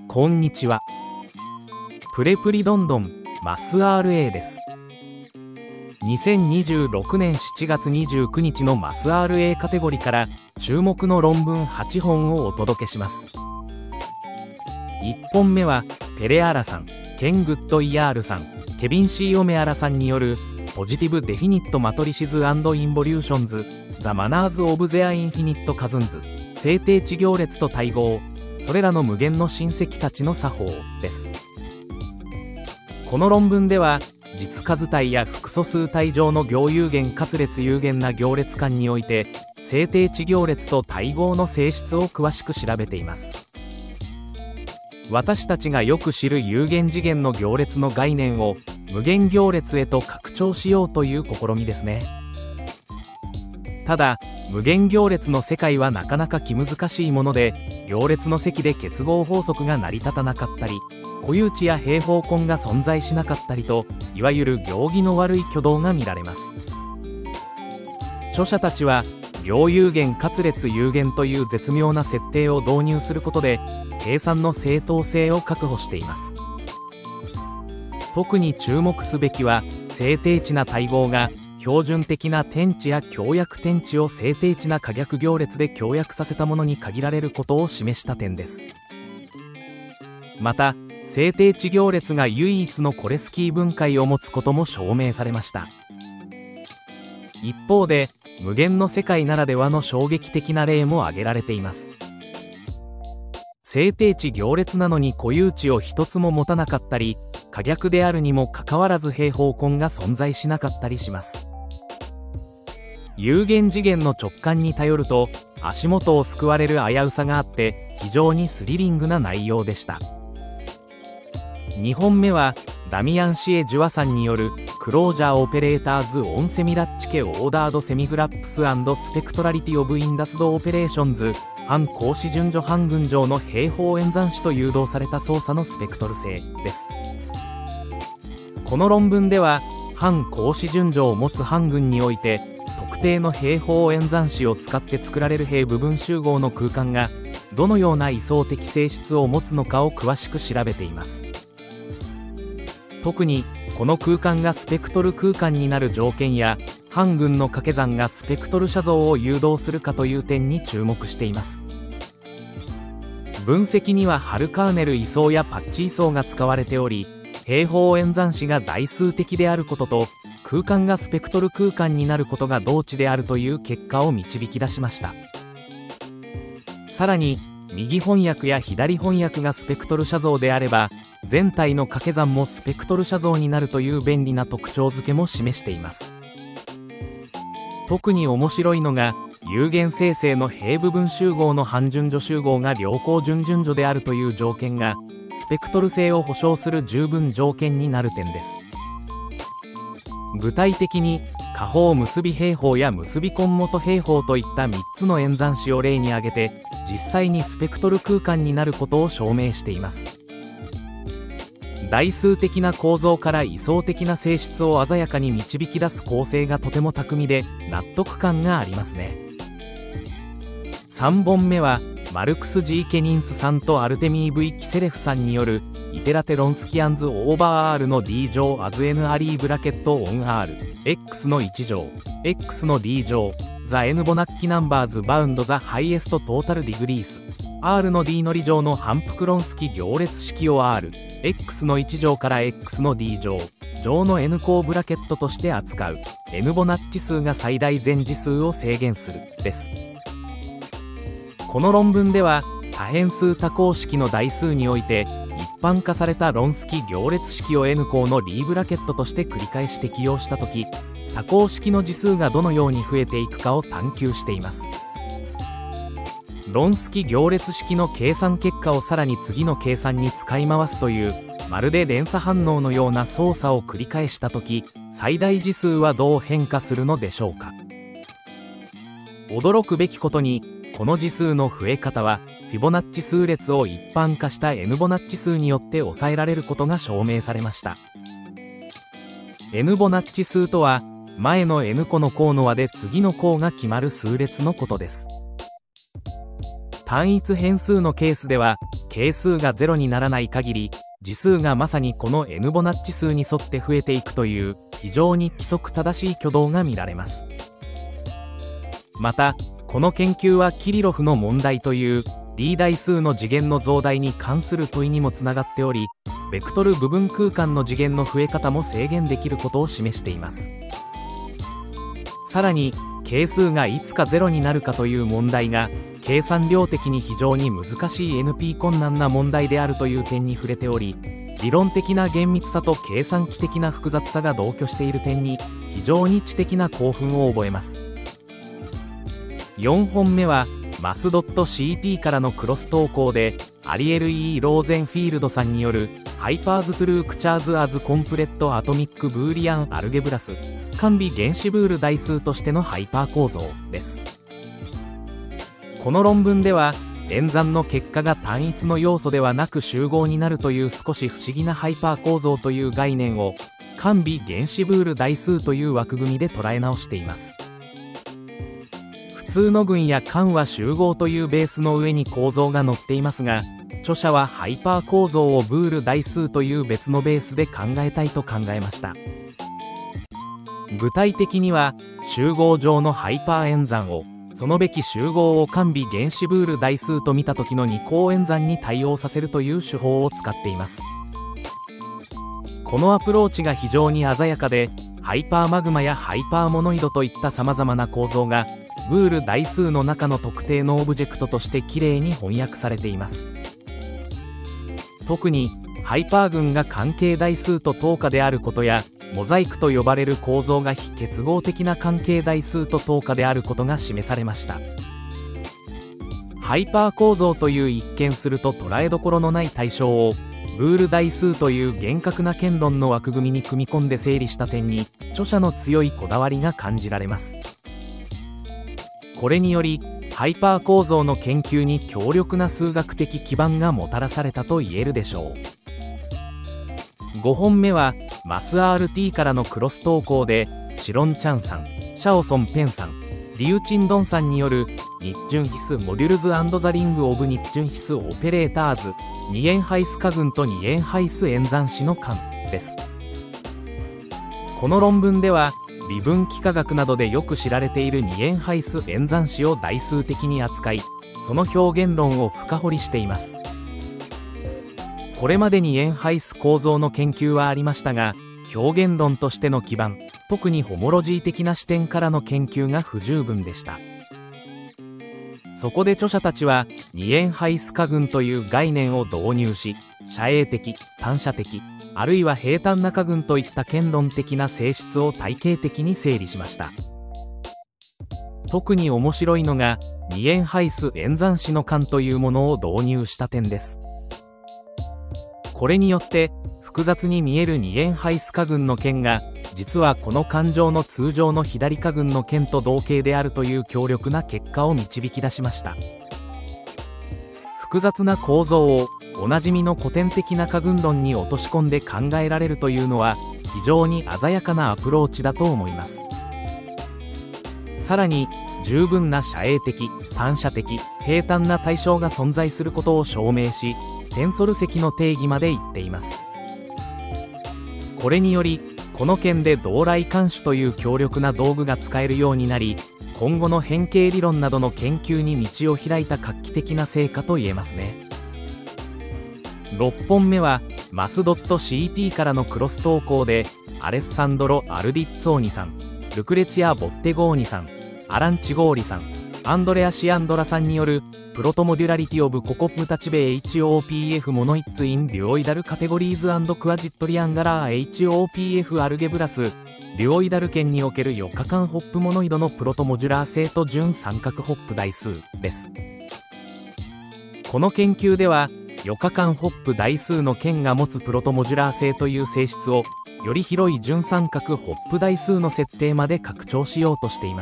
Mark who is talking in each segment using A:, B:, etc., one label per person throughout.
A: こんにちは。プレプリどんどんマス RA です。2026年7月29日のマス RA カテゴリーから注目の論文8本をお届けします。1本目はペレアラさん、ケン・グッドイヤールさん、ケビン・シー・オメアラさんによるポジティブ・デフィニット・マトリシズ・アンド・インボリューションズ・ザ・マナーズ・オブ・ゼア・インフィニット・カズンズ、正定値行列と対合、それらの無限の親戚たちの作法です。この論文では実数体や複素数体上の行有限かつ列有限な行列間において正定値行列と対合の性質を詳しく調べています。私たちがよく知る有限次元の行列の概念を無限行列へと拡張しようという試みですね。ただ無限行列の世界はなかなか気難しいもので、行列の積で結合法則が成り立たなかったり、固有値や平方根が存在しなかったりと、いわゆる行儀の悪い挙動が見られます。著者たちは行有限かつ列有限という絶妙な設定を導入することで計算の正当性を確保しています。特に注目すべきは正定値な対合が標準的な点値や強約点値を正定値な可逆行列で強約させたものに限られることを示した点です。また正定値行列が唯一のコレスキー分解を持つことも証明されました。一方で無限の世界ならではの衝撃的な例も挙げられています。正定値行列なのに固有値を一つも持たなかったり、可逆であるにもかかわらず平方根が存在しなかったりします。有限次元の直感に頼ると足元を救われる危うさがあって非常にスリリングな内容でした。2本目はダミアン・シエ・ジュアさんによるクロージャーオペレーターズ・オン・セミラッチケ・オーダード・セミグラップス・スペクトラリティ・オブ・インダスド・オペレーションズ反格子順序半群上の平方演算子と誘導された操作のスペクトル性です。この論文では反格子順序を持つ半群において特定の平方演算子を使って作られる平部分集合の空間がどのような位相的性質を持つのかを詳しく調べています。特にこの空間がスペクトル空間になる条件や半群の掛け算がスペクトル写像を誘導するかという点に注目しています。分析にはハルカーネル位相やパッチ位相が使われており、平方演算子が代数的であることと空間がスペクトル空間になることが同値であるという結果を導き出しました。さらに右翻訳や左翻訳がスペクトル写像であれば全体の掛け算もスペクトル写像になるという便利な特徴付けも示しています。特に面白いのが有限生成の平部分集合の半順序集合が良好準順序であるという条件がスペクトル性を保証する十分条件になる点です。具体的に下方結び平方や結び根元平方といった3つの演算子を例に挙げて実際にスペクトル空間になることを証明しています。代数的な構造から位相的な性質を鮮やかに導き出す構成がとても巧みで納得感がありますね。3本目はマルクス・G・ケニンスさんとアルテミー・ V・キセレフさんによるイテラテロンスキアンズ・オーバー R の D 乗 as n アリーブラケットオン R X の1乗 X の D 乗 The N ボナッキナンバーズバウンド The Highest Total Degrees R の D 乗り乗の反復論式行列式を R X の1乗から X の D 乗乗の N 項ブラケットとして扱う N ボナッチ数が最大全次数を制限するです。この論文では多変数多項式の代数において一般化された論式行列式を N 項のリーブラケットとして繰り返し適用したとき、多項式の次数がどのように増えていくかを探求しています。論式行列式の計算結果をさらに次の計算に使い回すというまるで連鎖反応のような操作を繰り返したとき、最大次数はどう変化するのでしょうか。驚くべきことにこの次数の増え方はフィボナッチ数列を一般化した N ボナッチ数によって抑えられることが証明されました。N ボナッチ数とは前の N 個の項の和で次の項が決まる数列のことです。単一変数のケースでは係数が0にならない限り、次数がまさにこの N ボナッチ数に沿って増えていくという非常に規則正しい挙動が見られます。また、この研究はキリロフの問題というLie代数の次元の増大に関する問いにもつながっており、ベクトル部分空間の次元の増え方も制限できることを示しています。さらに、係数がいつか0になるかという問題が計算量的に非常に難しい NP 困難な問題であるという点に触れており、理論的な厳密さと計算機的な複雑さが同居している点に非常に知的な興奮を覚えます。4本目はマス .ct からのクロス投稿でアリエル E ローゼンフィールドさんによるハイパーズトゥルークチャーズアズコンプレットアトミックブーリアンアルゲブラス間微原子ブール代数としてのハイパー構造です。この論文では演算の結果が単一の要素ではなく集合になるという少し不思議なハイパー構造という概念を間微原子ブール代数という枠組みで捉え直しています。普通の群や間は集合というベースの上に構造が載っていますが、著者はハイパー構造をブール代数という別のベースで考えたいと考えました。具体的には集合上のハイパー演算をそのべき集合を間微原子ブール代数と見た時の二項演算に対応させるという手法を使っています。このアプローチが非常に鮮やかで、ハイパーマグマやハイパーモノイドといった様々な構造がブール代数の中の特定のオブジェクトとしてきれいに翻訳されています。特にハイパー群が関係代数と等価であることや、モザイクと呼ばれる構造が非結合的な関係代数と等価であることが示されました。ハイパー構造という一見すると捉えどころのない対象をブール代数という厳格な剣論の枠組みに組み込んで整理した点に著者の強いこだわりが感じられます。これによりハイパー構造の研究に強力な数学的基盤がもたらされたと言えるでしょう。5本目はマス RT からのクロス投稿でシロンチャンさん、シャオソンペンさん、リュウチンドンさんによる日順ヒスモデュルズ&ザリングオブ日順ヒスオペレーターズ二円ハイス化群と二円ハイス演算子の間です。この論文では微分幾何学などでよく知られている二円ハイス演算子を代数的に扱い、その表現論を深掘りしています。これまでに円ハイス構造の研究はありましたが、表現論としての基盤、特にホモロジー的な視点からの研究が不十分でした。そこで著者たちは二円ハイス化群という概念を導入し、斜映的、単射的、あるいは平坦な化群といった剣論的な性質を体系的に整理しました。特に面白いのが二円ハイス演算子の間というものを導入した点です。これによって複雑に見える二円ハイス化群の剣が実はこの間上の通常の左化群の剣と同型であるという強力な結果を導き出しました。複雑な構造をおなじみの古典的な化群論に落とし込んで考えられるというのは非常に鮮やかなアプローチだと思います。さらに十分な斜映的、単射的、平坦な対象が存在することを証明し、テンソル積の定義まで言っています。これによりこの件で動来監視という強力な道具が使えるようになり、今後の変形理論などの研究に道を開いた画期的な成果と言えますね。6本目はマス .ct からのクロス投稿でアレッサンドロ・アルディッツォーニさん、ルクレチア・ボッテゴーニさん、アラン・チゴーリさん、アンドレア・シアンドラさんによるプロトモデュラリティオブココップタチベ HOPF モノイッツインデュオイダルカテゴリーズ&クワジットリアンガラー HOPF アルゲブラスデュオイダル圏における4日間ホップモノイドのプロトモジュラー性と準三角ホップ代数です。この研究では4日間ホップ代数の剣が持つプロトモジュラー性という性質をより広い準三角ホップ代数の設定まで拡張しようとしています。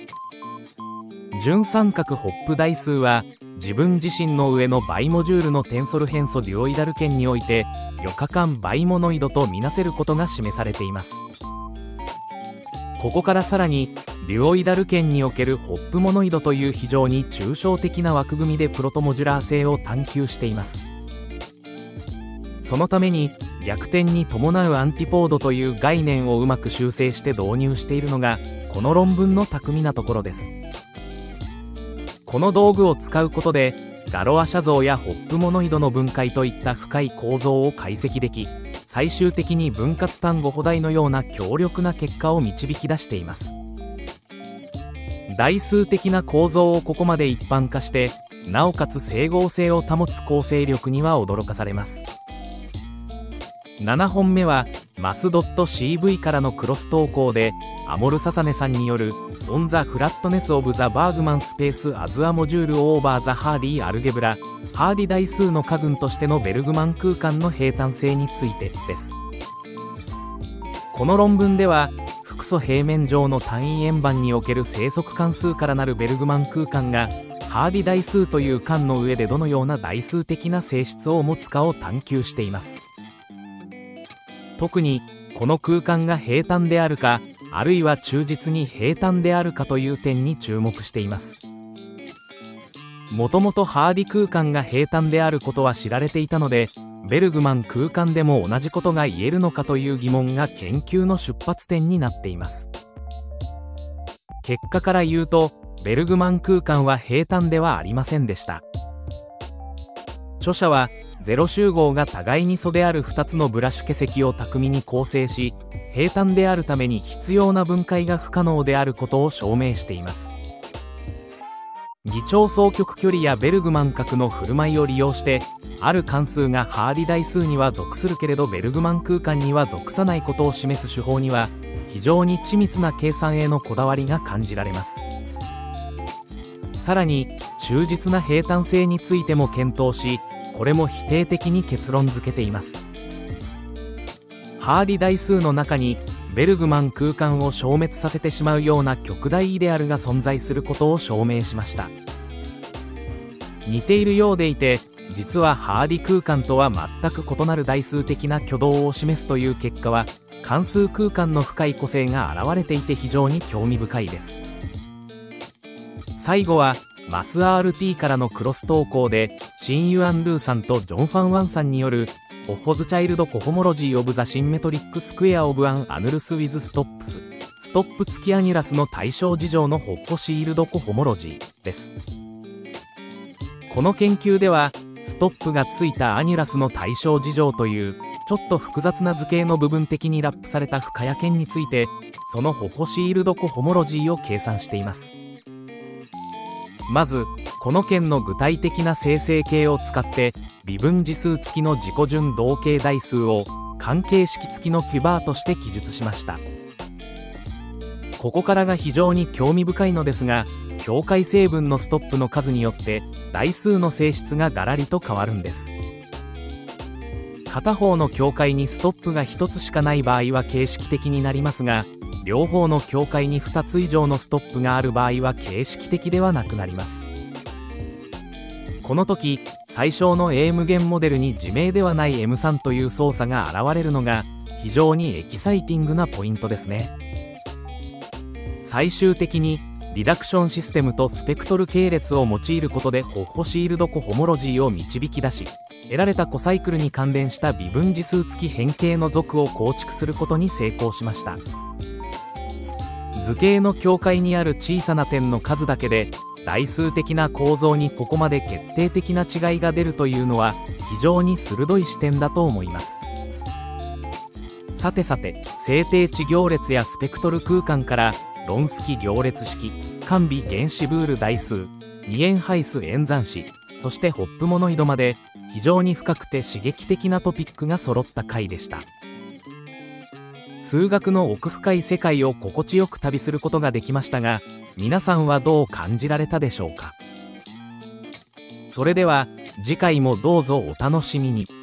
A: 準三角ホップ代数は自分自身の上のバイモジュールのテンソル変素デュオイダル圏において4日間バイモノイドとみなせることが示されています。ここからさらにデュオイダル圏におけるホップモノイドという非常に抽象的な枠組みでプロトモジュラー性を探求しています。そのために逆転に伴うアンティポードという概念をうまく修正して導入しているのがこの論文の巧みなところです。この道具を使うことでガロア写像やホップモノイドの分解といった深い構造を解析でき、最終的に分割単語補題のような強力な結果を導き出しています。代数的な構造をここまで一般化してなおかつ整合性を保つ構成力には驚かされます。7本目はマス .cv からのクロス投稿でアモル・ササネさんによる On the Flatness of the Bergman Space as a Module over the Hardy Algebra ハーディ代数の加群としてのベルグマン空間の平坦性についてです。この論文では複素平面上の単位円盤における生息関数からなるベルグマン空間がハーディ代数という間の上でどのような代数的な性質を持つかを探求しています。特にこの空間が平坦であるかあるいは忠実に平坦であるかという点に注目しています。もともとハーディ空間が平坦であることは知られていたのでベルグマン空間でも同じことが言えるのかという疑問が研究の出発点になっています。結果から言うとベルグマン空間は平坦ではありませんでした。著者はゼロ集合が互いに素である2つのブラシュ化積を巧みに構成し平坦であるために必要な分解が不可能であることを証明しています。議長双極距離やベルグマン角の振る舞いを利用してある関数がハーディ代数には属するけれどベルグマン空間には属さないことを示す手法には非常に緻密な計算へのこだわりが感じられます。さらに忠実な平坦性についても検討しこれも否定的に結論付けています。ハーディ代数の中にベルグマン空間を消滅させてしまうような極大イデアルが存在することを証明しました。似ているようでいて実はハーディ空間とは全く異なる代数的な挙動を示すという結果は関数空間の深い個性が現れていて非常に興味深いです。最後はマス RT からのクロス投稿でシン・ユアン・ルーさんとジョン・ファン・ワンさんによるオフォズ・チャイルド・コホモロジー・オブ・ザ・シンメトリック・スクエア・オブ・アン・アヌルス・ウィズ・ストップスストップ付きアニュラスの対象事情のホッポシールド・コホモロジーです。この研究ではストップがついたアニュラスの対象事情というちょっと複雑な図形の部分的にラップされた深谷圏についてそのホホシールドコホモロジーを計算しています。まずこの圏の具体的な生成形を使って微分次数付きの自己順同型代数を関係式付きのキュバーとして記述しました。ここからが非常に興味深いのですが境界成分のストップの数によって代数の性質がガラリと変わるんです。片方の境界にストップが1つしかない場合は形式的になりますが両方の境界に2つ以上のストップがある場合は形式的ではなくなります。この時最小の A 無限モデルに自明ではない M3 という操作が現れるのが非常にエキサイティングなポイントですね。最終的にリダクションシステムとスペクトル系列を用いることでホッホシールドコホモロジーを導き出し得られたコサイクルに関連した微分次数付き変形の属を構築することに成功しました。図形の境界にある小さな点の数だけで代数的な構造にここまで決定的な違いが出るというのは非常に鋭い視点だと思います。さてさて静定値行列やスペクトル空間からロンスキ行列式間微原子ブール代数二円ハイス演算子そしてホップモノイドまで非常に深くて刺激的なトピックが揃った回でした。数学の奥深い世界を心地よく旅することができましたが皆さんはどう感じられたでしょうか。それでは次回もどうぞお楽しみに。